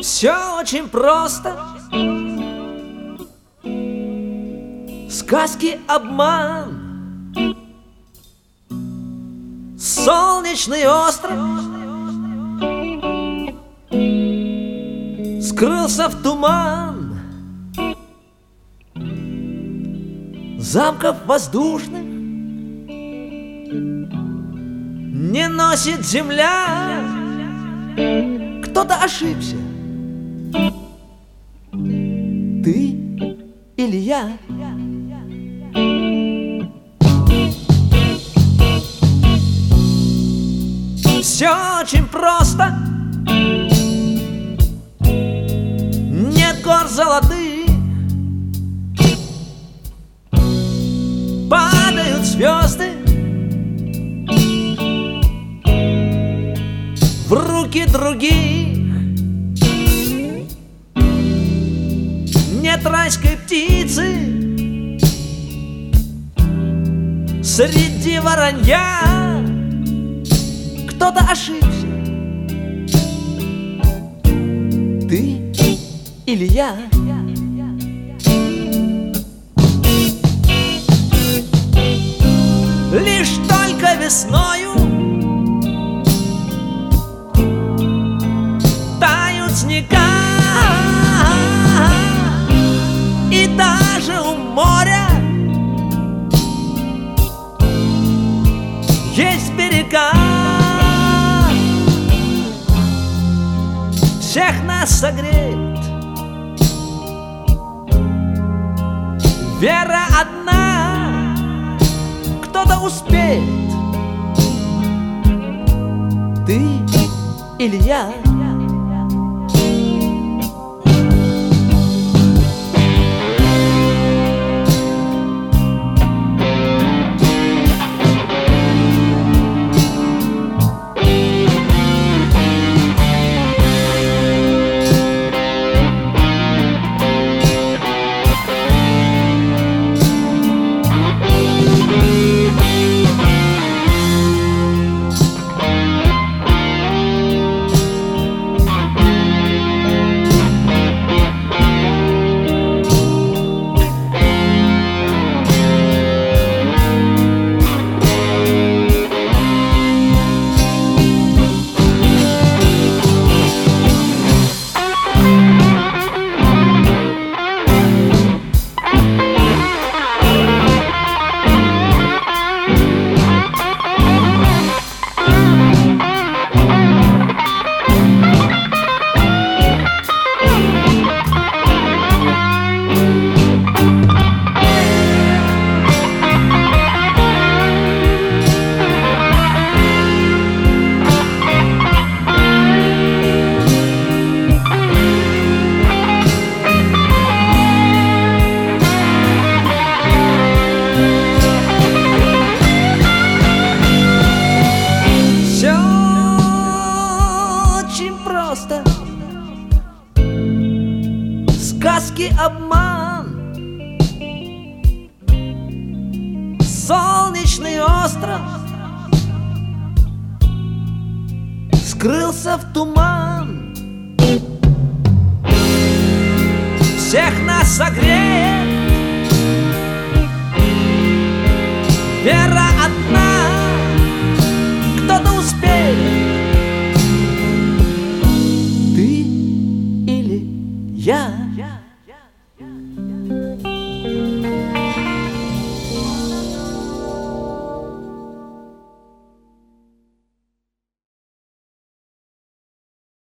Все очень просто. Сказки обман. Солнечный остров скрылся в туман. Замков воздушных не носит земля. Кто-то ошибся. Ты или я? Все очень просто. Нет гор золотых, падают звезды в руки других. Нет райской птицы среди воронья. Кто-то ошибся. Ты или я? Лишь только весною тают снега, и даже у моря есть берега. Всех нас согреет вера одна. Кто-то успеет. Ты или я? Сказки обман. Солнечный остров скрылся в туман. Всех нас согреет